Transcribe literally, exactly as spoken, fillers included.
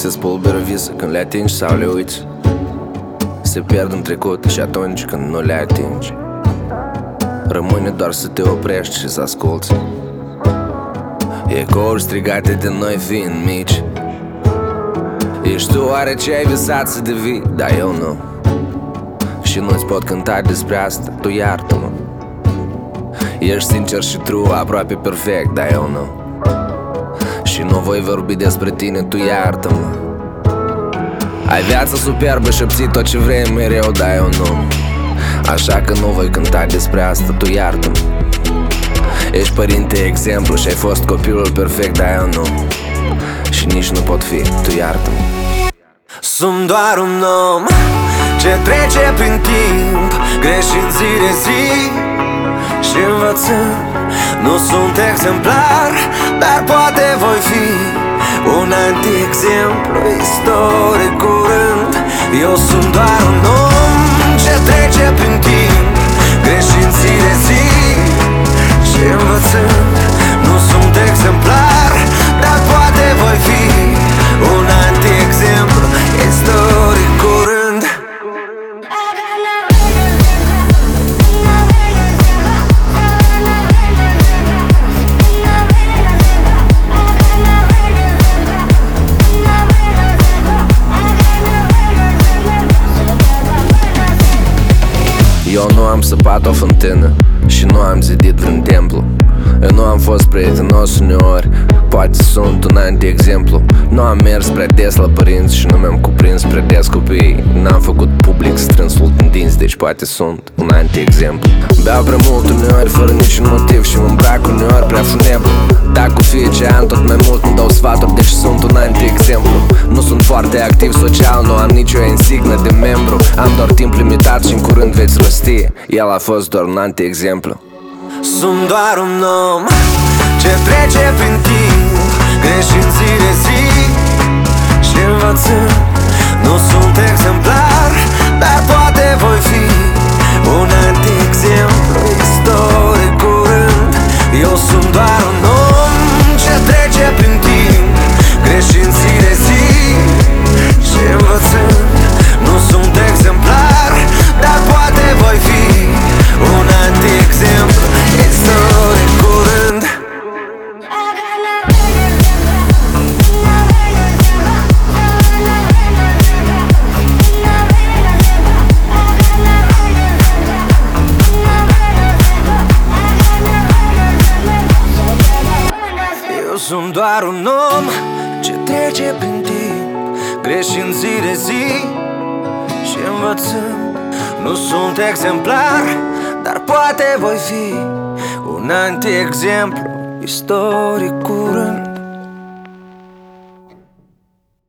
Se spulberă vise când le atingi sau le uiți. Se pierd în trecut și atunci când nu le atingi, rămâne doar să te oprești și să asculți ecouri strigate de noi fiind mici. Ești tu oare ce ai visat să devii? Dar eu nu. Și nu-ți pot cânta despre asta, tu iartă-mă. Ești sincer și true, aproape perfect, dar eu nu. Și nu voi vorbi despre tine, tu iartă-mă. Ai viața superbă și obții tot ce vrei mereu, dar eu nu. Așa că nu voi cânta despre asta, tu iartă-mă. Ești părinte exemplu și ai fost copilul perfect, dar eu nu. Și nici nu pot fi, tu iartă-mă. Sunt doar un om ce trece prin timp, greșind zi de zi și învățând. Nu sunt exemplar, dar poate voi fi un anti-exemplu istoric curând. Eu sunt doar un om ce trece prin timp, greșind zi de zi și învățând. Nu sunt exemplar, dar poate voi fi un anti-exemplu istoric curând. Eu nu am săpat o fântână și nu am zidit vreun templu. Eu nu am fost prietenos uneori, poate sunt un anti-exemplu. Nu am mers prea des la părinți și nu mi-am cuprins prea des copiii. N-am făcut public strânsul din dinți, deci poate sunt un anti-exemplu. Beau prea mult uneori fără niciun motiv și mă îmbrac uneori prea funebru. Dar cu fiecare an tot mai mult îmi dau sfaturi, deci sunt un anti-exemplu. Nu sunt foarte activ social, nu am nicio insignă de membru. Am doar timp limitat și în curând veți rosti. El a fost doar un anti-exemplu. Sunt doar un om ce trece prin timp, greșind zi de zi și învățând. Nu sunt exemplar, dar poate voi fi un anti-exemplu istoric curând. Eu sunt doar un om ce trece prin timp, greșind zi de zi și învățând. Nu sunt exemplar, dar poate voi fi un anti-exemplu istoric curând. Eu sunt doar un om ce trece prin timp, greșind zi de zi și învățând. Nu sunt exemplar, dar poate voi fi un anti-exemplu istoric curând.